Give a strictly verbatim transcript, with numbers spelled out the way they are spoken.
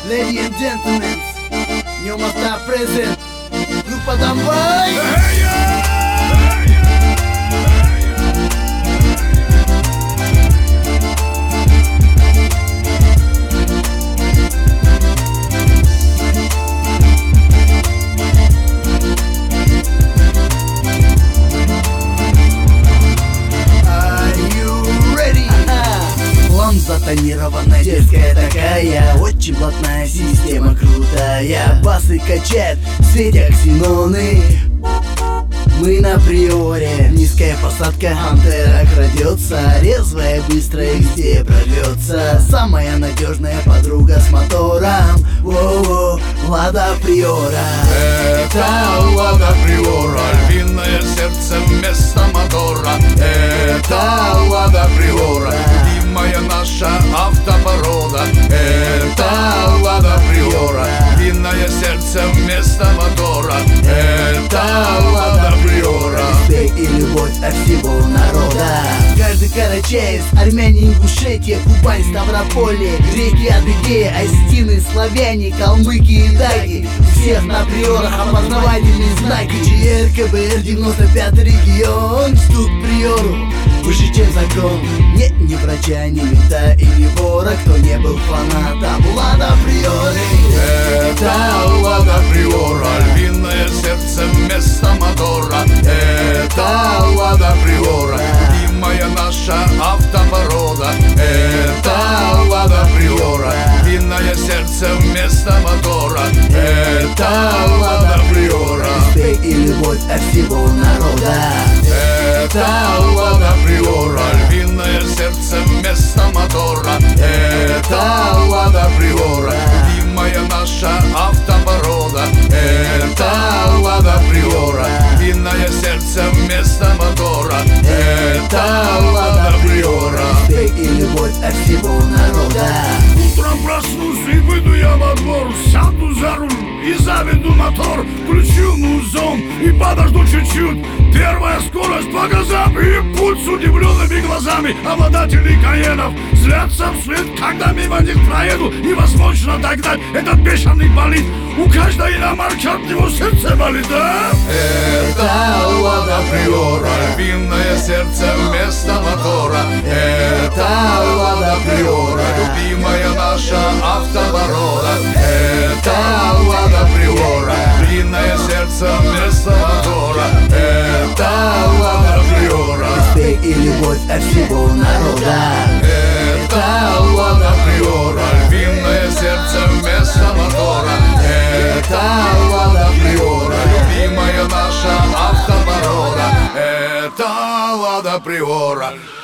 Ladies and gentlemen, New Master present. Группа Damvay. Затонированная, детская такая, очень плотная система крутая. Басы качает в свете ксеноны. Мы на приоре, низкая посадка, антера крадется, резвая, быстрая, везде прорвется. Самая надежная подруга с мотором. Воу-воу, Лада Приора. Это Лада Приора, львиное сердце вместо мотора. Это Лада Приора, любимая наша автопорода. Это Лада Приора, львиное сердце вместо мотора. Это Лада Приора. Респект и любовь от всего народа. Каждый карачаевец, армяне, Ингушетия, Кубань, Ставрополье, греки, адыгеи, остины, славяне, калмыки и даги. У всех на приорах опознавательные знаки. ГЧР, КБР, девяносто пятый регион. Стук приору выше, чем закон. Нет ни врача, ни мента и ни вора, кто не был фанатом Лада Приоры. Это Лада Приора, львиное сердце вместо мотора. Это Лада Приора, любимая наша автопорода. Это Лада Приора, львиное сердце вместо мотора. Это Лада Приора. Респект и любовь от всего народа. Это Лада Приора, львиное сердце вместо мотора. Это Лада Приора, любимая наша автопорода. Это Лада Приора, львиное сердце вместо мотора. Это Лада Приора. Респект и любовь от всего народа. Утром проснусь и выйду я во двор, сяду за руль и заведу мотор. Включу музон и подожду чуть-чуть. Первая скорость по газам и путь с удивленными глазами. Обладатели Каенов злятся вслед, когда мимо них проеду. Невозможно догнать этот бешеный болид. У каждой иномарки от него сердце болит, да? Это Лада Приора, львиное сердце вместо мотора. Это Лада Приора, любимая наша автопорода. Это Лада Приора, львиное сердце вместо мотора. Это Лада Приора. Респект и любовь от всего народа. Это Лада Приора, львиное сердце вместо мотора. Это Лада Приора, любимая наша автопорода. Это Лада Приора.